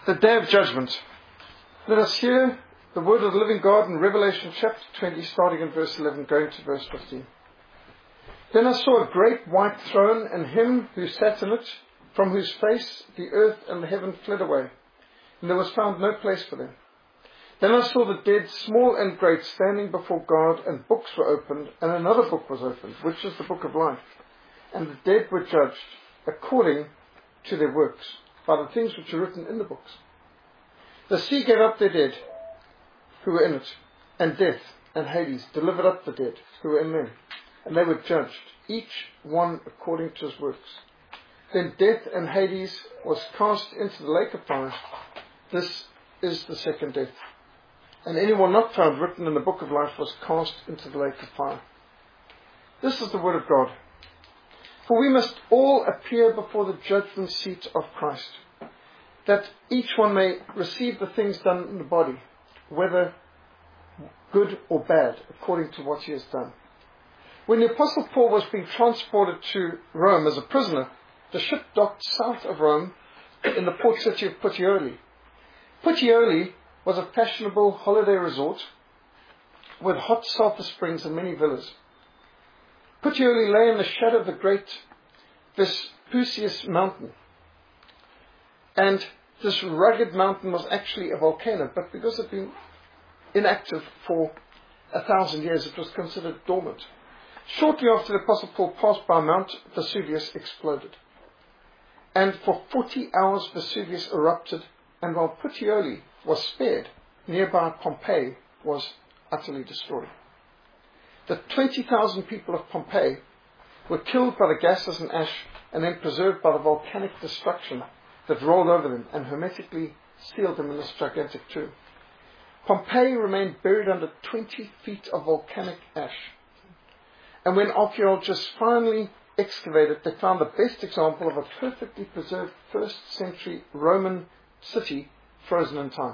The Day of Judgment. Let us hear the word of the living God in Revelation chapter 20, starting in verse 11, going to verse 15. Then I saw a great white throne, and him who sat in it, from whose face the earth and the heaven fled away, and there was found no place for them. Then I saw the dead, small and great, standing before God, and books were opened, and another book was opened, which is the book of life. And the dead were judged according to their works, by the things which are written in the books. The sea gave up their dead who were in it, and death and Hades delivered up the dead who were in them, and they were judged, each one according to his works. Then death and Hades was cast into the lake of fire. This is the second death. And anyone not found written in the book of life was cast into the lake of fire. This is the word of God. For we must all appear before the judgment seat of Christ, that each one may receive the things done in the body, whether good or bad, according to what he has done. When the Apostle Paul was being transported to Rome as a prisoner, the ship docked south of Rome in the port city of Puteoli. Puteoli was a fashionable holiday resort with hot sulphur springs and many villas. Puteoli lay in the shadow of the great Vespucius mountain. And this rugged mountain was actually a volcano, but because it had been inactive for 1,000 years, it was considered dormant. Shortly after the Apostle Paul passed by, Mount Vesuvius exploded. And for 40 hours Vesuvius erupted, and while Puteoli was spared, nearby Pompeii was utterly destroyed. The 20,000 people of Pompeii were killed by the gases and ash, and then preserved by the volcanic destruction that rolled over them and hermetically sealed them in this gigantic tomb. Pompeii remained buried under 20 feet of volcanic ash. And when archaeologists finally excavated, they found the best example of a perfectly preserved 1st century Roman city frozen in time.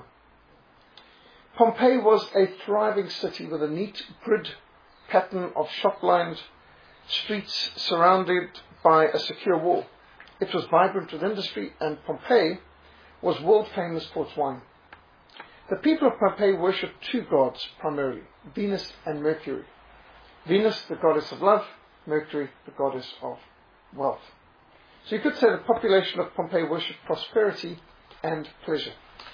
Pompeii was a thriving city with a neat grid pattern of shop-lined streets surrounded by a secure wall. It was vibrant with industry, and Pompeii was world famous for its wine. The people of Pompeii worshipped two gods primarily, Venus and Mercury. Venus, the goddess of love, Mercury, the goddess of wealth. So you could say the population of Pompeii worshipped prosperity and pleasure.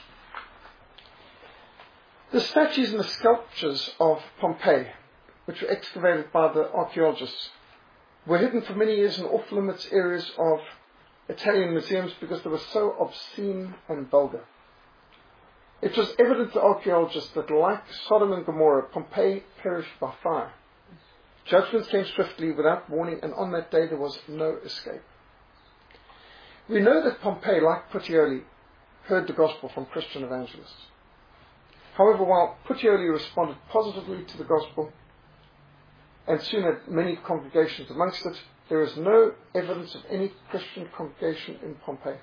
The statues and the sculptures of Pompeii, which were excavated by the archaeologists, were hidden for many years in off-limits areas of Italian museums because they were so obscene and vulgar. It was evident to archaeologists that, like Sodom and Gomorrah, Pompeii perished by fire. Judgment came swiftly without warning, and on that day there was no escape. We know that Pompeii, like Puteoli, heard the gospel from Christian evangelists. However, while Puteoli responded positively to the gospel, and soon had many congregations amongst it, there is no evidence of any Christian congregation in Pompeii.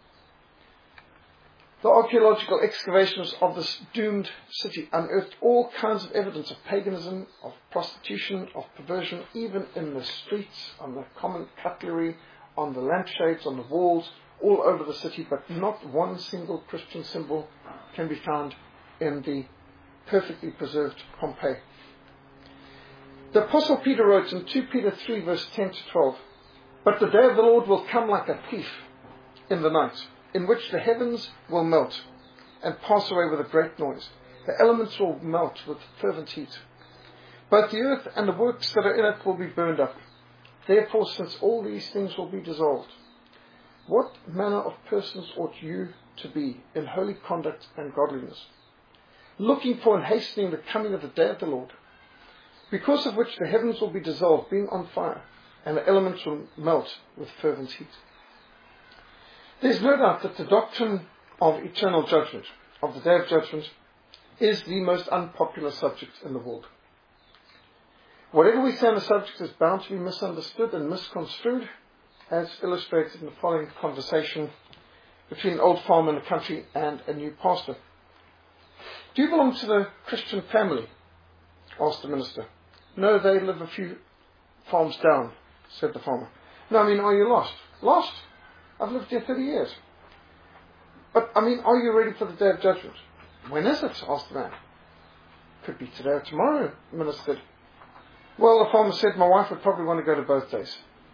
The archaeological excavations of this doomed city unearthed all kinds of evidence of paganism, of prostitution, of perversion, even in the streets, on the common cutlery, on the lampshades, on the walls, all over the city, but not one single Christian symbol can be found in the perfectly preserved Pompeii. The Apostle Peter wrote in 2 Peter 3 verse 10 to 12, "But the day of the Lord will come like a thief in the night, in which the heavens will melt and pass away with a great noise. The elements will melt with fervent heat. Both the earth and the works that are in it will be burned up. Therefore, since all these things will be dissolved, what manner of persons ought you to be in holy conduct and godliness, looking for and hastening the coming of the day of the Lord, because of which the heavens will be dissolved, being on fire, and the elements will melt with fervent heat." There's no doubt that the doctrine of eternal judgment, of the day of judgment, is the most unpopular subject in the world. Whatever we say on the subject is bound to be misunderstood and misconstrued, as illustrated in the following conversation between an old farmer in the country and a new pastor. "Do you belong to the Christian family?" asked the minister. "No, they live a few farms down," said the farmer. "No, I mean, are you lost?" "Lost? I've lived here 30 years. But, are you ready for the day of judgment? When is it? Asked the man. Could be today or tomorrow, the minister said. Well, the farmer said, my wife would probably want to go to both days.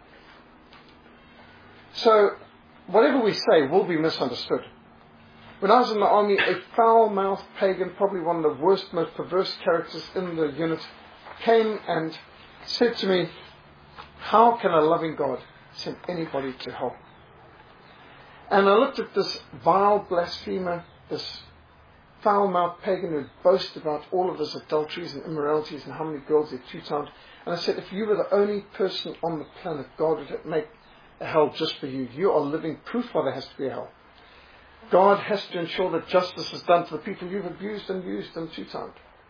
So, whatever we say will be misunderstood. When I was in the army, a foul-mouthed pagan, probably one of the worst, most perverse characters in the unit, came and said to me, how can a loving God send anybody to hell? And I looked at this vile blasphemer, this foul-mouthed pagan who boasted about all of his adulteries and immoralities and how many girls he two-timed. And I said, if you were the only person on the planet, God would make a hell just for you. You are living proof why there has to be a hell. God has to ensure that justice is done to the people you've abused and used and two-timed.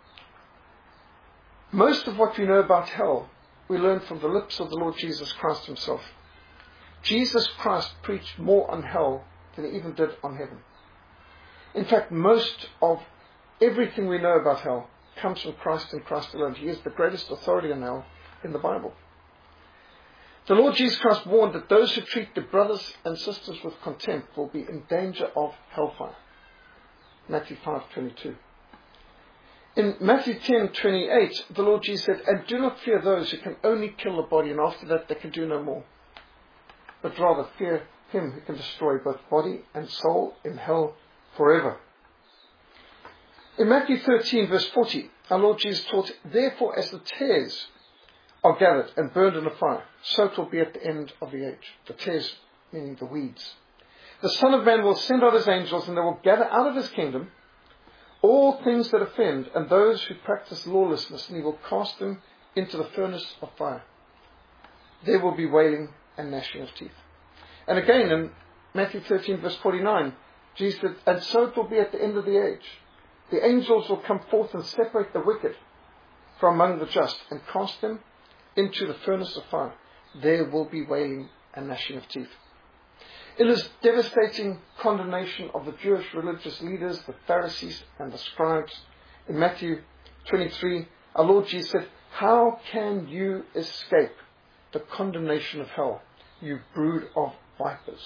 Most of what we know about hell, we learn from the lips of the Lord Jesus Christ himself. Jesus Christ preached more on hell than he even did on heaven. In fact, most of everything we know about hell comes from Christ and Christ alone. He is the greatest authority on hell in the Bible. The Lord Jesus Christ warned that those who treat their brothers and sisters with contempt will be in danger of hellfire. Matthew 5:22. In Matthew 10:28, the Lord Jesus said, and do not fear those who can only kill the body, and after that they can do no more. But rather fear him who can destroy both body and soul in hell forever. In Matthew 13, verse 40, our Lord Jesus taught, therefore as the tares are gathered and burned in the fire, so it will be at the end of the age. The tares meaning the weeds. The Son of Man will send out his angels, and they will gather out of his kingdom all things that offend, and those who practice lawlessness, and he will cast them into the furnace of fire. There will be wailing and gnashing of teeth. And again in Matthew 13, verse 49, Jesus said, and so it will be at the end of the age. The angels will come forth and separate the wicked from among the just, and cast them into the furnace of fire. There will be wailing and gnashing of teeth. In his devastating condemnation of the Jewish religious leaders, the Pharisees and the scribes, in Matthew 23, our Lord Jesus said, how can you escape the condemnation of hell, you brood of vipers?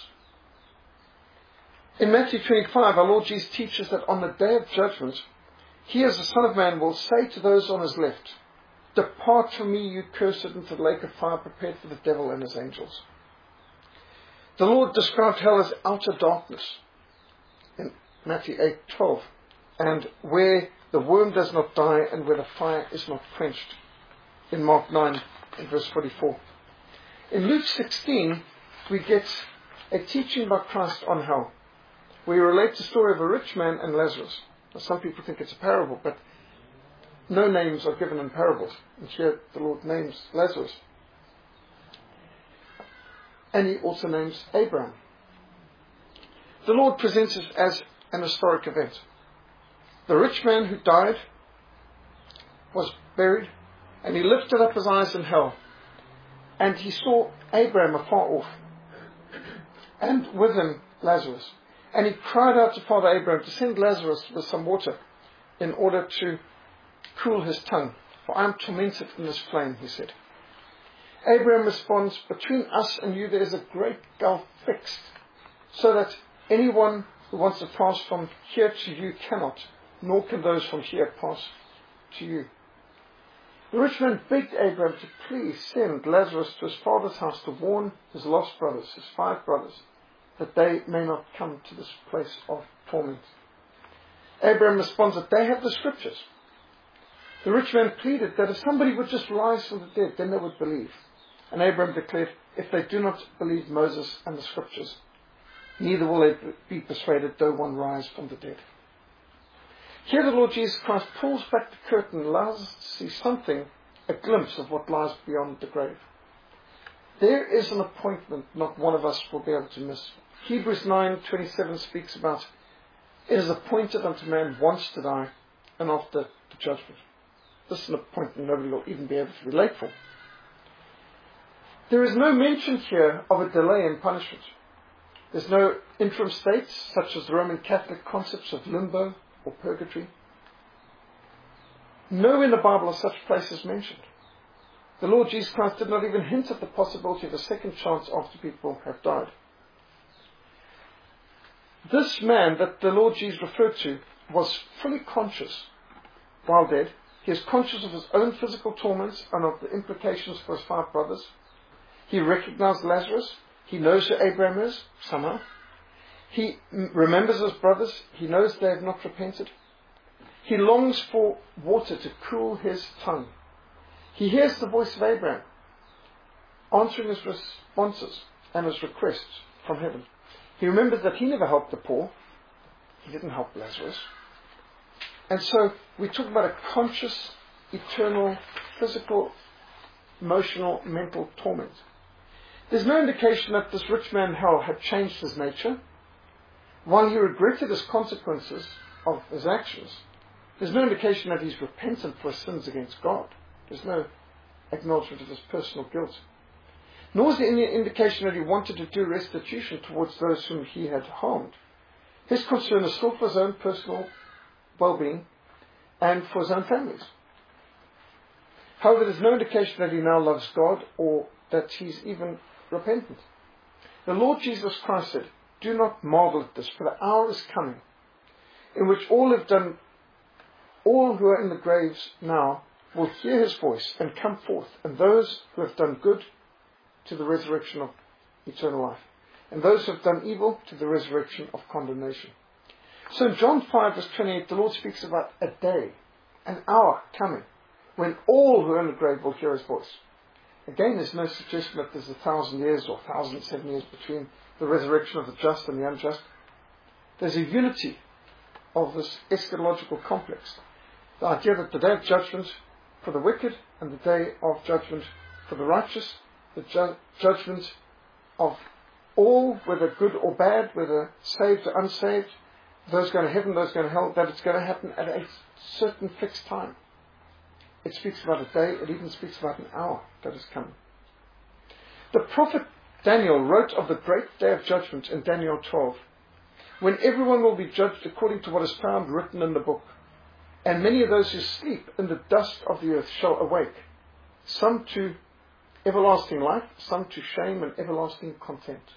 In Matthew 25, our Lord Jesus teaches that on the day of judgment, he as the Son of Man will say to those on his left, depart from me, you cursed, into the lake of fire prepared for the devil and his angels. The Lord described hell as outer darkness in Matthew 8:12, and where the worm does not die and where the fire is not quenched in Mark 9 and verse 44. In Luke 16, we get a teaching by Christ on hell. We relate the story of a rich man and Lazarus. Now, some people think it's a parable, but no names are given in parables. And here the Lord names Lazarus. And he also names Abraham. The Lord presents it as an historic event. The rich man who died was buried, and he lifted up his eyes in hell, and he saw Abraham afar off, and with him Lazarus. And he cried out to Father Abraham to send Lazarus with some water in order to cool his tongue. For I am tormented in this flame, he said. Abraham responds, between us and you there is a great gulf fixed, so that anyone who wants to pass from here to you cannot, nor can those from here pass to you. The rich man begged Abraham to please send Lazarus to his father's house to warn his lost brothers, his 5 brothers, that they may not come to this place of torment. Abraham responds that they have the scriptures. The rich man pleaded that if somebody would just rise from the dead, then they would believe. And Abraham declared, if they do not believe Moses and the scriptures, neither will they be persuaded though one rise from the dead. Here the Lord Jesus Christ pulls back the curtain and allows us to see something, a glimpse of what lies beyond the grave. There is an appointment not one of us will be able to miss. Hebrews 9:27 speaks about, it is appointed unto man once to die, and after the judgment. This is an appointment nobody will even be able to be late for. There is no mention here of a delay in punishment. There's no interim states, such as the Roman Catholic concepts of limbo or purgatory. Nowhere in the Bible are such places mentioned. The Lord Jesus Christ did not even hint at the possibility of a second chance after people have died. This man that the Lord Jesus referred to was fully conscious while dead. He is conscious of his own physical torments and of the implications for his 5 brothers. He recognized Lazarus. He knows who Abraham is, somehow. He remembers his brothers. He knows they have not repented. He longs for water to cool his tongue. He hears the voice of Abraham, answering his responses and his requests from heaven. He remembers that he never helped the poor. He didn't help Lazarus. And so we talk about a conscious, eternal, physical, emotional, mental torment. There's no indication that this rich man in hell had changed his nature. While he regretted his consequences of his actions, there's no indication that he's repentant for his sins against God. There's no acknowledgement of his personal guilt. Nor is there any indication that he wanted to do restitution towards those whom he had harmed. His concern is still for his own personal well-being and for his own families. However, there's no indication that he now loves God or that he's even repentant. The Lord Jesus Christ said, "Do not marvel at this, for the hour is coming in which all who are in the graves now will hear his voice and come forth, and those who have done good to the resurrection of eternal life, and those who have done evil to the resurrection of condemnation." So in John 5 verse 28, the Lord speaks about a day, an hour coming, when all who are in the grave will hear his voice. Again, there's no suggestion that there's 1,000 years or 1,007 years between the resurrection of the just and the unjust. There's a unity of this eschatological complex. The idea that the day of judgment for the wicked and the day of judgment for the righteous, the judgment of all, whether good or bad, whether saved or unsaved, those going to heaven, those going to hell, that it's going to happen at a certain fixed time. It speaks about a day, it even speaks about an hour that is coming. The prophet Daniel wrote of the great day of judgment in Daniel 12, when everyone will be judged according to what is found written in the book. And many of those who sleep in the dust of the earth shall awake, some to everlasting life, some to shame and everlasting contempt.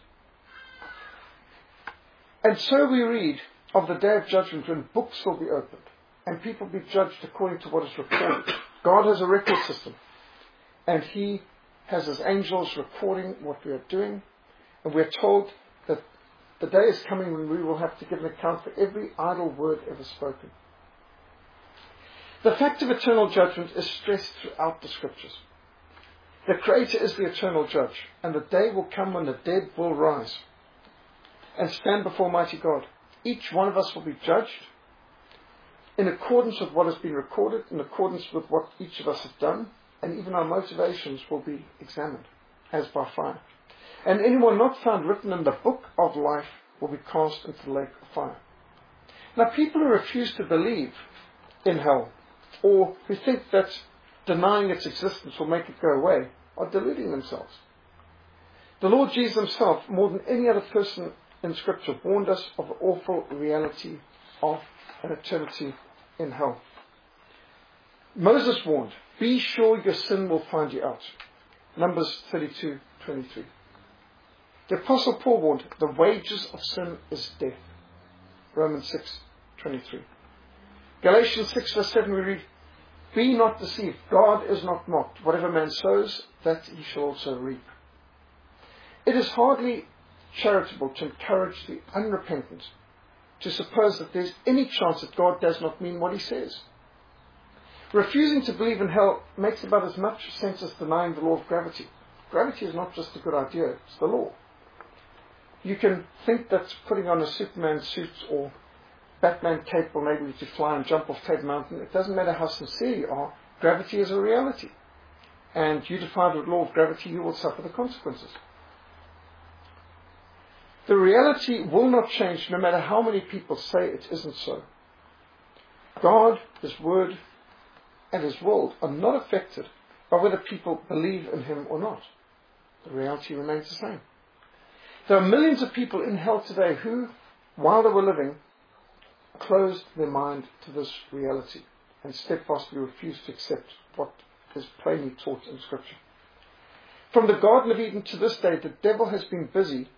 And so we read of the day of judgment when books will be opened and people be judged according to what is recorded. God has a record system, and he has his angels recording what we are doing, and we're told that the day is coming when we will have to give an account for every idle word ever spoken. The fact of eternal judgment is stressed throughout the scriptures. The Creator is the eternal judge, and the day will come when the dead will rise and stand before mighty God. Each one of us will be judged in accordance with what has been recorded, in accordance with what each of us have done, and even our motivations will be examined as by fire. And anyone not found written in the book of life will be cast into the lake of fire. Now, people who refuse to believe in hell, or who think that denying its existence will make it go away, are deluding themselves. The Lord Jesus himself, more than any other person in Scripture, warned us of the awful reality of an eternity in hell. Moses warned, "Be sure your sin will find you out." Numbers 32:23. The Apostle Paul warned, "The wages of sin is death." Romans 6:23. Galatians 6 verse 7 we read, "Be not deceived, God is not mocked. Whatever man sows, that he shall also reap." It is hardly charitable to encourage the unrepentant to suppose that there's any chance that God does not mean what he says. Refusing to believe in hell makes about as much sense as denying the law of gravity. Gravity is not just a good idea, it's the law. You can think that putting on a Superman suit or Batman cape will enable you to fly and jump off Tate Mountain. It doesn't matter how sincere you are, gravity is a reality. And you defy the law of gravity, you will suffer the consequences. The reality will not change no matter how many people say it isn't so. God, his word, and his world are not affected by whether people believe in him or not. The reality remains the same. There are millions of people in hell today who, while they were living, closed their mind to this reality and steadfastly refused to accept what is plainly taught in Scripture. From the Garden of Eden to this day, the devil has been busy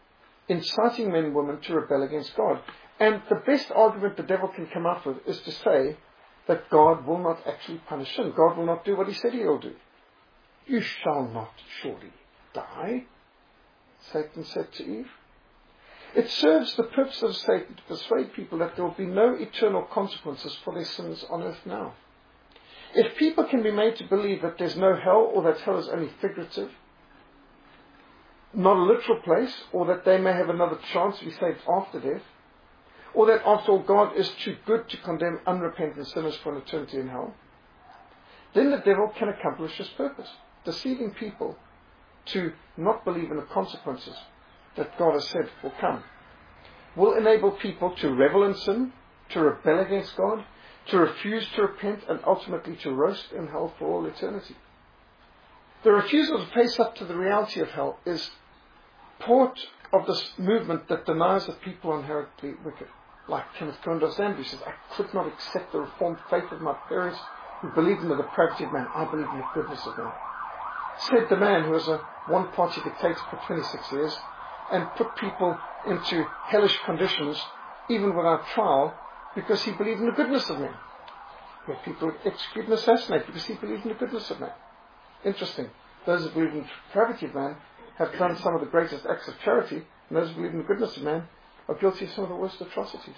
inciting men and women to rebel against God. And the best argument the devil can come up with is to say that God will not actually punish sin. God will not do what he said he will do. You shall not surely die, Satan said to Eve. It serves the purpose of Satan to persuade people that there will be no eternal consequences for their sins on earth now. If people can be made to believe that there's no hell, or that hell is only figurative, not a literal place, or that they may have another chance to be saved after death, or that after all God is too good to condemn unrepentant sinners for an eternity in hell, then the devil can accomplish his purpose, deceiving people to not believe in the consequences that God has said will come, will enable people to revel in sin, to rebel against God, to refuse to repent, and ultimately to roast in hell for all eternity. The refusal to face up to the reality of hell is part of this movement that denies that people are inherently wicked. Like Kenneth Cohen of Zambia says, I could not accept the reformed faith of my parents who believed in the depravity of man. I believe in the goodness of man. Said the man who was a one-party dictator for 26 years and put people into hellish conditions even without trial because he believed in the goodness of man. Where people would execute and assassinate because he believed in the goodness of man. Interesting. Those who believe in the depravity of man have done some of the greatest acts of charity, and those who believe in the goodness of man are guilty of some of the worst atrocities.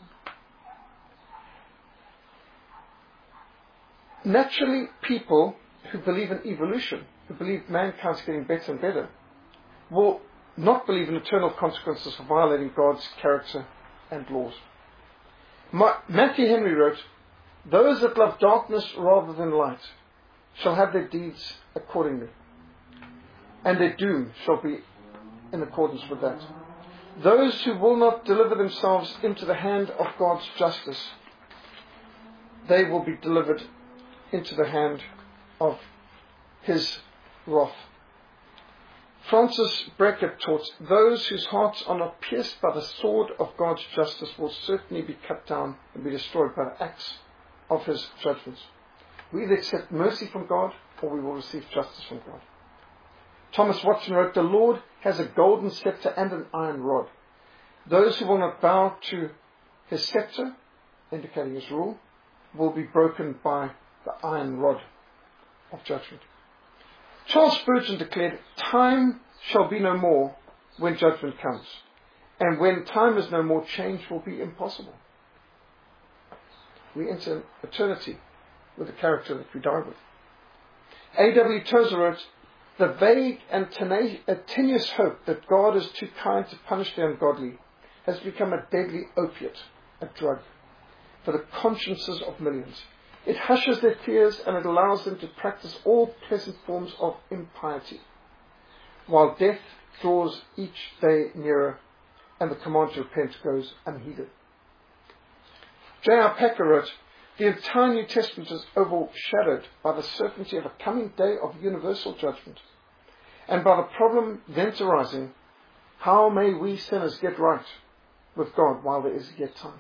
Naturally, people who believe in evolution, who believe mankind's getting better and better, will not believe in eternal consequences for violating God's character and laws. Matthew Henry wrote, "Those that love darkness rather than light shall have their deeds accordingly, and their doom shall be in accordance with that. Those who will not deliver themselves into the hand of God's justice, they will be delivered into the hand of his wrath." Francis Brechet taught, "Those whose hearts are not pierced by the sword of God's justice will certainly be cut down and be destroyed by the axe of his judgments. We either accept mercy from God or we will receive justice from God." Thomas Watson wrote, "The Lord has a golden scepter and an iron rod. Those who will not bow to his scepter," indicating his rule, "will be broken by the iron rod of judgment." Charles Spurgeon declared, "Time shall be no more when judgment comes. And when time is no more, change will be impossible." We enter eternity with the character that we die with. A.W. Tozer wrote, "The vague and tenuous hope that God is too kind to punish the ungodly has become a deadly opiate, a drug, for the consciences of millions. It hushes their fears and it allows them to practice all pleasant forms of impiety, while death draws each day nearer and the command to repent goes unheeded." J.R. Packer wrote, "The entire New Testament is overshadowed by the certainty of a coming day of universal judgment, and by the problem thence arising, how may we sinners get right with God while there is yet time?"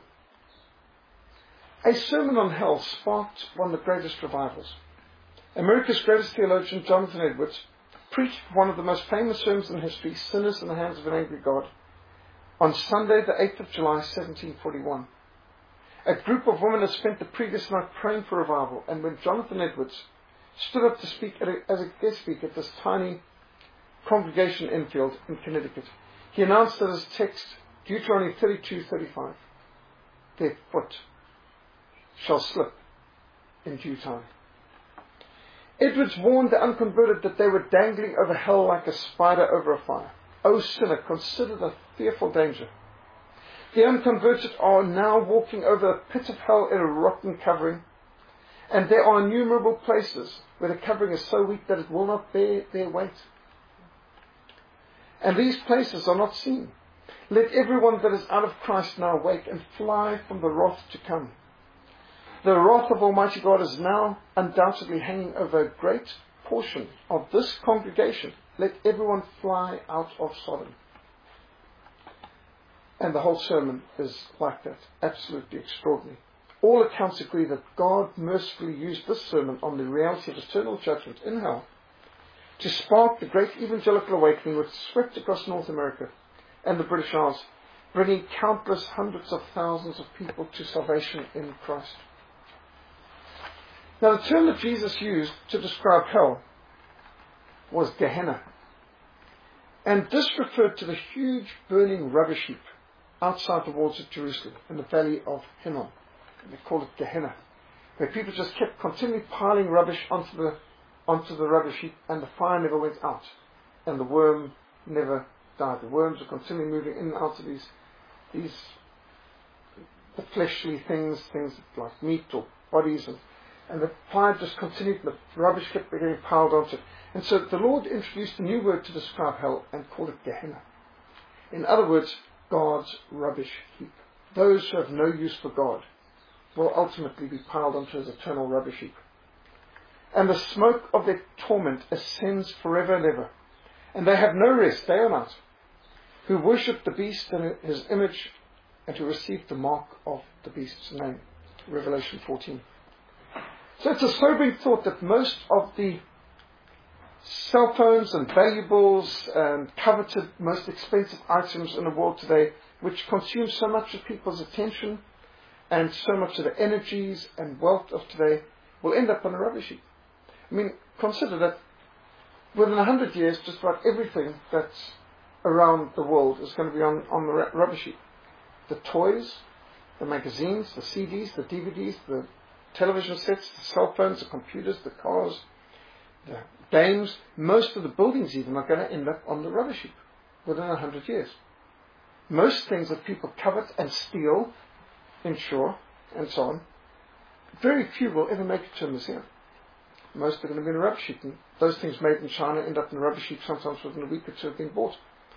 A sermon on hell sparked one of the greatest revivals. America's greatest theologian, Jonathan Edwards, preached one of the most famous sermons in history, "Sinners in the Hands of an Angry God," on Sunday, the 8th of July, 1741. A group of women had spent the previous night praying for revival, and when Jonathan Edwards stood up to speak as a guest speaker at this tiny congregation in Enfield in Connecticut, he announced that his text, Deuteronomy 32:35, "Their foot shall slip in due time." Edwards warned the unconverted that they were dangling over hell like a spider over a fire. O sinner, consider the fearful danger. The unconverted are now walking over a pit of hell in a rotten covering, and there are innumerable places where the covering is so weak that it will not bear their weight. And these places are not seen. Let everyone that is out of Christ now awake and fly from the wrath to come. The wrath of Almighty God is now undoubtedly hanging over a great portion of this congregation. Let everyone fly out of Sodom. And the whole sermon is like that. Absolutely extraordinary. All accounts agree that God mercifully used this sermon on the reality of eternal judgment in hell to spark the great evangelical awakening which swept across North America and the British Isles, bringing countless hundreds of thousands of people to salvation in Christ. Now, the term that Jesus used to describe hell was Gehenna. And this referred to the huge burning rubbish heap outside the walls of Jerusalem in the valley of Hinnom. They called it Gehenna, where people just kept continually piling rubbish onto the rubbish heap, and the fire never went out, and the worm never died. The worms were continually moving in and out of the fleshly things like meat or bodies, and the fire just continued, and the rubbish kept getting piled onto it. And so the Lord introduced a new word to describe hell and called it Gehenna. In other words, God's rubbish heap. Those who have no use for God will ultimately be piled onto his eternal rubbish heap. And the smoke of their torment ascends forever and ever. And they have no rest day or night, who worship the beast and his image, and who receive the mark of the beast's name. Revelation 14. So it's a sobering thought that most of the cell phones and valuables and coveted, most expensive items in the world today, which consume so much of people's attention and so much of the energies and wealth of today, will end up on a rubbish heap. I mean, consider that within 100 years, just about everything that's around the world is going to be on the rubbish heap. The toys, the magazines, the CDs, the DVDs, the television sets, the cell phones, the computers, the cars, the games, most of the buildings even are going to end up on the rubbish heap within 100 years. Most things that people covet and steal, insure, and so on, very few will ever make it to a museum. Most are going to be in a rubbish heap, and those things made in China end up in a rubbish heap sometimes within a week or two of being bought.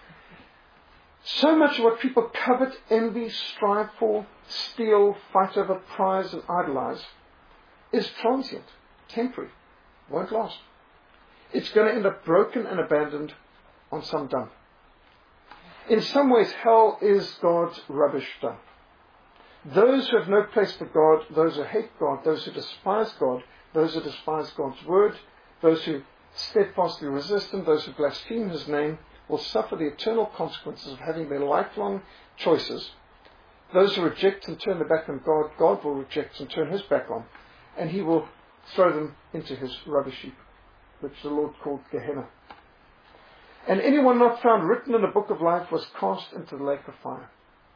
So much of what people covet, envy, strive for, steal, fight over, prize, and idolize is transient, temporary, won't last. It's going to end up broken and abandoned on some dump. In some ways, hell is God's rubbish dump. Those who have no place for God, those who hate God, those who despise God, those who despise God's word, those who steadfastly resist Him, those who blaspheme His name, will suffer the eternal consequences of having their lifelong choices. Those who reject and turn their back on God, God will reject and turn His back on, and He will throw them into His rubbish heap, which the Lord called Gehenna. And anyone not found written in the book of life was cast into the lake of fire.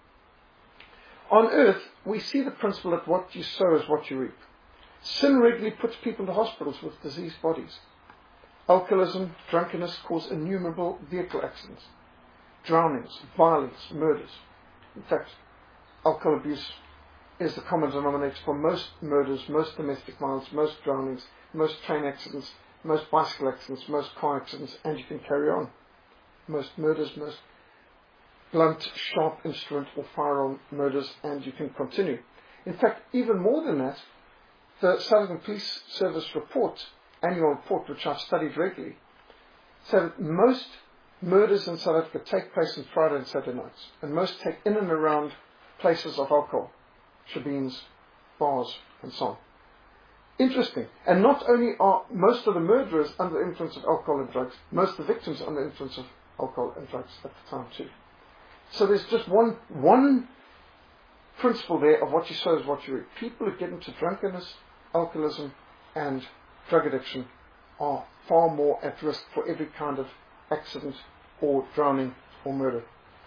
On earth, we see the principle that what you sow is what you reap. Sin regularly puts people into hospitals with diseased bodies. Alcoholism, drunkenness cause innumerable vehicle accidents, drownings, violence, murders. In fact, alcohol abuse is the common denominator for most murders, most domestic violence, most drownings, most train accidents, most bicycle accidents, most car accidents, and you can carry on. Most murders, most blunt, sharp instrument or firearm murders, and you can continue. In fact, even more than that, the South African Police Service annual report, which I've studied regularly, said that most murders in South Africa take place on Friday and Saturday nights, and most take in and around places of alcohol, shebeens, bars, and so on. Interesting. And not only are most of the murderers under the influence of alcohol and drugs, most of the victims are under the influence of alcohol and drugs at the time too. So there's just one principle there of what you sow is what you reap. People who get into drunkenness, alcoholism, and drug addiction are far more at risk for every kind of accident or drowning or murder.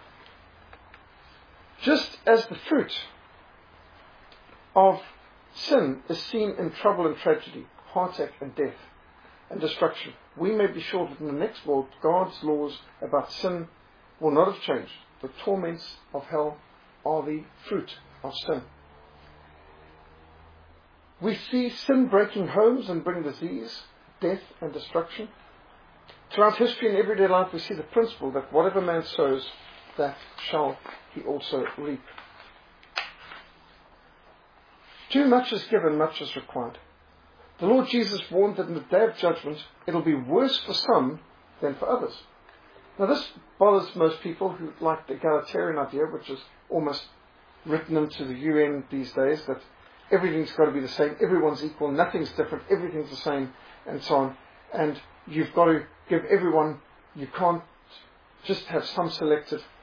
Just as the fruit of sin is seen in trouble and tragedy, heartache and death and destruction, we may be sure that in the next world, God's laws about sin will not have changed. The torments of hell are the fruit of sin. We see sin breaking homes and bring disease, death and destruction. Throughout history and everyday life, we see the principle that whatever man sows, that shall he also reap. Too much is given, much is required. The Lord Jesus warned that in the day of judgment, it will be worse for some than for others. Now this bothers most people who like the egalitarian idea, which is almost written into the UN these days, that everything's got to be the same, everyone's equal, nothing's different, everything's the same, and so on. And you've got to give everyone, you can't just have some selected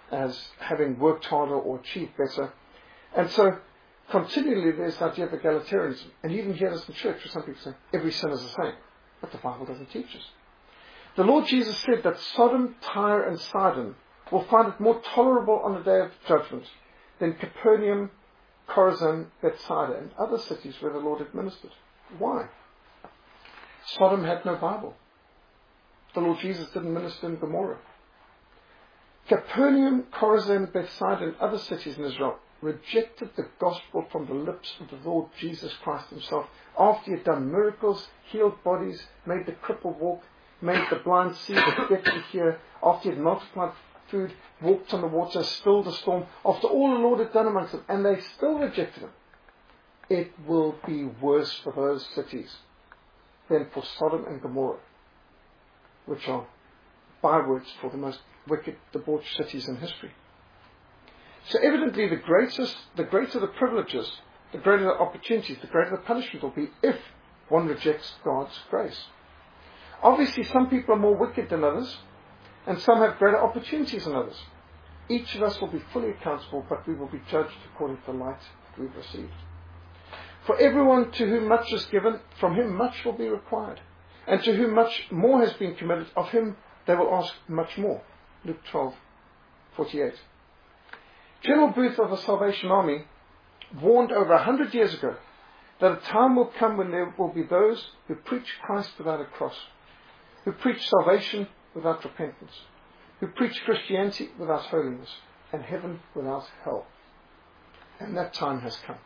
as having worked harder or achieved better. And so continually there's the idea of egalitarianism. And you even hear this in church where some people say, every sin is the same. But the Bible doesn't teach us. The Lord Jesus said that Sodom, Tyre and Sidon will find it more tolerable on the day of judgment than Capernaum, Chorazin, Bethsaida and other cities where the Lord administered. Why? Sodom had no Bible. The Lord Jesus didn't minister in Gomorrah. Capernaum, Chorazin, Bethsaida and other cities in Israel rejected the gospel from the lips of the Lord Jesus Christ himself after he had done miracles, healed bodies, made the crippled walk, made the blind see, the deaf to hear, after he had multiplied food, walked on the water, stilled the storm, after all the Lord had done amongst them, and they still rejected him. It will be worse for those cities than for Sodom and Gomorrah, which are bywords for the most wicked, debauched cities in history. So evidently the greater the privileges, the greater the opportunities, the greater the punishment will be if one rejects God's grace. Obviously some people are more wicked than others, and some have greater opportunities than others. Each of us will be fully accountable, but we will be judged according to the light that we've received. For everyone to whom much is given, from him much will be required. And to whom much more has been committed, of him they will ask much more. Luke 12:48. General Booth of the Salvation Army warned over 100 years ago that a time will come when there will be those who preach Christ without a cross, who preach salvation without repentance, who preach Christianity without holiness, and heaven without hell. And that time has come.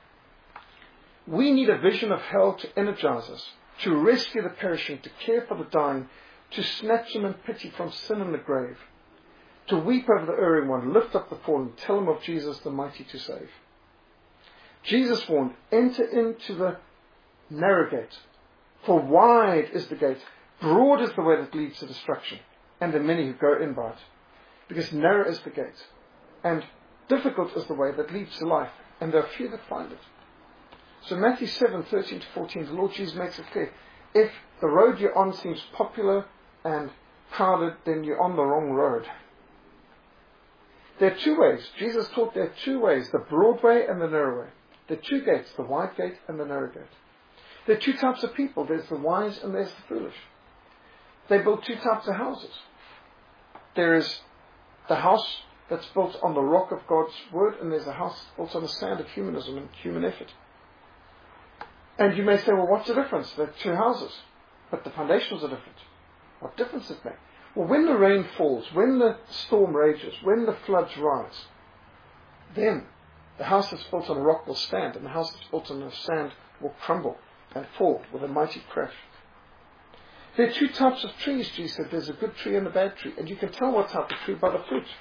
We need a vision of hell to energize us, to rescue the perishing, to care for the dying, to snatch them in pity from sin and the grave, to weep over the erring one, lift up the fallen, tell them of Jesus the mighty to save. Jesus warned, enter into the narrow gate, for wide is the gate, broad is the way that leads to destruction, and there are many who go in by it. Because narrow is the gate, and difficult is the way that leads to life, and there are few that find it. So Matthew 7:13-14, the Lord Jesus makes it clear, if the road you're on seems popular and crowded, then you're on the wrong road. There are two ways. Jesus taught there are two ways, the broad way and the narrow way. There are two gates, the wide gate and the narrow gate. There are two types of people. There's the wise and there's the foolish. They build two types of houses. There is the house that's built on the rock of God's word, and there's a house built on the sand of humanism and human effort. And you may say, well, what's the difference? There are two houses, but the foundations are different. What difference does it make? Well, when the rain falls, when the storm rages, when the floods rise, then the house that's built on a rock will stand, and the house that's built on the sand will crumble and fall with a mighty crash. There are two types of trees, Jesus said. There's a good tree and a bad tree, and you can tell what type of tree by the fruit.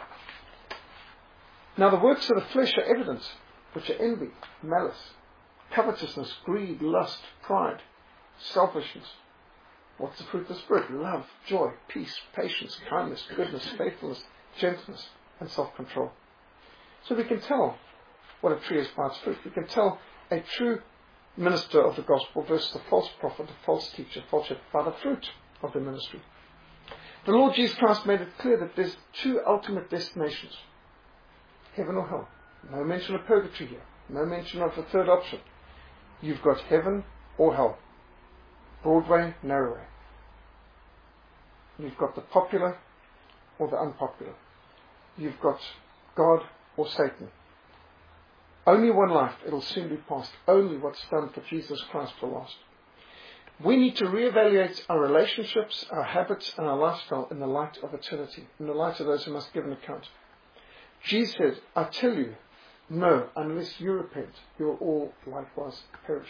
Now the works of the flesh are evident, which are envy, malice, covetousness, greed, lust, pride, selfishness. What's the fruit of the Spirit? Love, joy, peace, patience, kindness, goodness, faithfulness, gentleness, and self-control. So we can tell what a tree is by its fruit. We can tell a true minister of the gospel versus a false prophet, a false teacher, false shepherd, by the fruit of the ministry. The Lord Jesus Christ made it clear that there's two ultimate destinations, heaven or hell. No mention of purgatory here. No mention of a third option. You've got heaven or hell. Broad way, narrow way. You've got the popular or the unpopular. You've got God or Satan. Only one life, it'll soon be past. Only what's done for Jesus Christ will last. We need to reevaluate our relationships, our habits, and our lifestyle in the light of eternity, in the light of those who must give an account. Jesus said, I tell you, no, unless you repent, you will all likewise perish.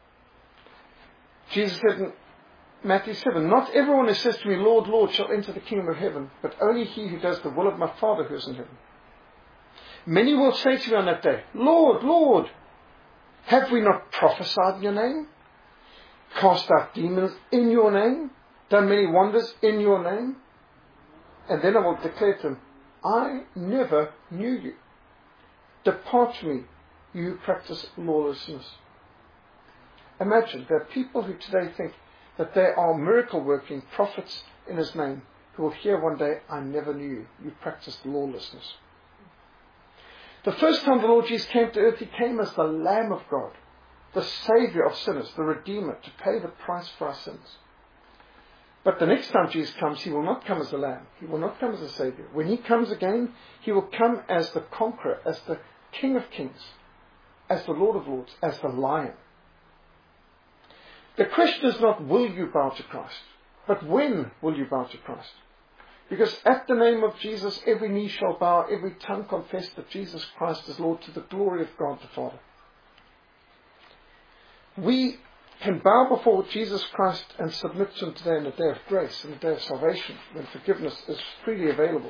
Jesus said in Matthew 7, not everyone who says to me, Lord, Lord, shall enter the kingdom of heaven, but only he who does the will of my Father who is in heaven. Many will say to me on that day, Lord, Lord, have we not prophesied in your name? Cast out demons in your name? Done many wonders in your name? And then I will declare to them, I never knew you. Depart from me, you who practice lawlessness. Imagine, there are people who today think that they are miracle-working prophets in his name, who will hear one day, I never knew you. You practiced lawlessness. The first time the Lord Jesus came to earth, he came as the Lamb of God, the Saviour of sinners, the Redeemer, to pay the price for our sins. But the next time Jesus comes, he will not come as a lamb. He will not come as a Saviour. When he comes again, he will come as the conqueror, as the King of kings, as the Lord of lords, as the Lion. The question is not, will you bow to Christ? But when will you bow to Christ? Because at the name of Jesus, every knee shall bow, every tongue confess that Jesus Christ is Lord, to the glory of God the Father. We can bow before Jesus Christ and submit to him today in the day of grace, in the day of salvation, when forgiveness is freely available.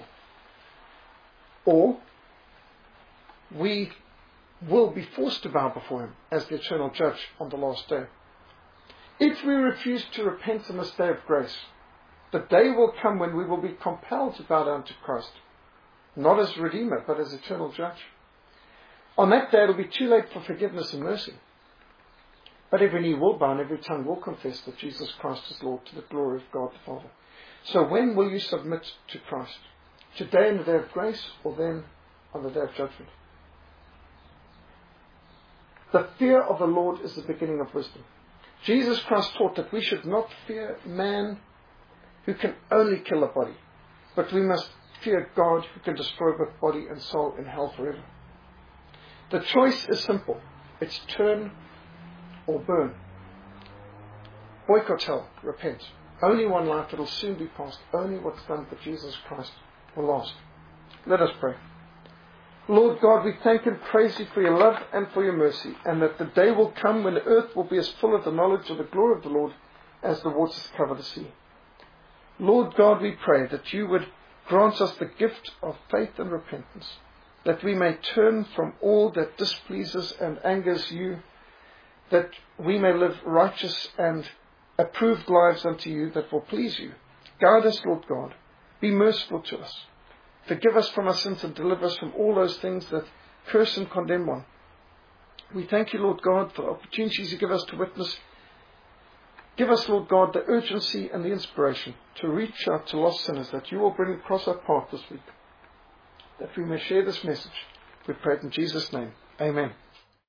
Or we will be forced to bow before him as the eternal judge on the last day. If we refuse to repent in this day of grace, the day will come when we will be compelled to bow down to Christ, not as Redeemer, but as eternal judge. On that day, it will be too late for forgiveness and mercy. But every knee will bow and every tongue will confess that Jesus Christ is Lord, to the glory of God the Father. So when will you submit to Christ? Today in the day of grace, or then on the day of judgment? The fear of the Lord is the beginning of wisdom. Jesus Christ taught that we should not fear man who can only kill a body, but we must fear God who can destroy both body and soul in hell forever. The choice is simple. It's turn or burn. Boycott hell. Repent. Only one life that will soon be past. Only what's done for Jesus Christ will last. Let us pray. Lord God, we thank and praise you for your love and for your mercy, and that the day will come when the earth will be as full of the knowledge of the glory of the Lord as the waters cover the sea. Lord God, we pray that you would grant us the gift of faith and repentance, that we may turn from all that displeases and angers you, that we may live righteous and approved lives unto you that will please you. Guide us, Lord God. Be merciful to us. Forgive us from our sins and deliver us from all those things that curse and condemn one. We thank you, Lord God, for the opportunities you give us to witness. Give us, Lord God, the urgency and the inspiration to reach out to lost sinners that you will bring across our path this week, that we may share this message. We pray it in Jesus' name. Amen.